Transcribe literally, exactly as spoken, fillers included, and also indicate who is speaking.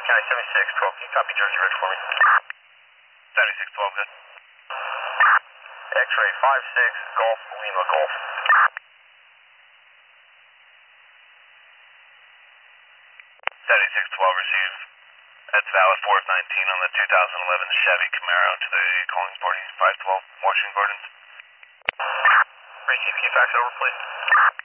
Speaker 1: County seventy-six twelve, can you copy Jersey Ridge for me?
Speaker 2: seventy-six twelve, good.
Speaker 1: X-ray five six Golf Lima Golf.
Speaker 2: seventy-six twelve, receive. That's valid four nineteen on the two thousand eleven Chevy Camaro to the calling party five twelve Washington Gardens.
Speaker 1: Receive, can you fax it over, please?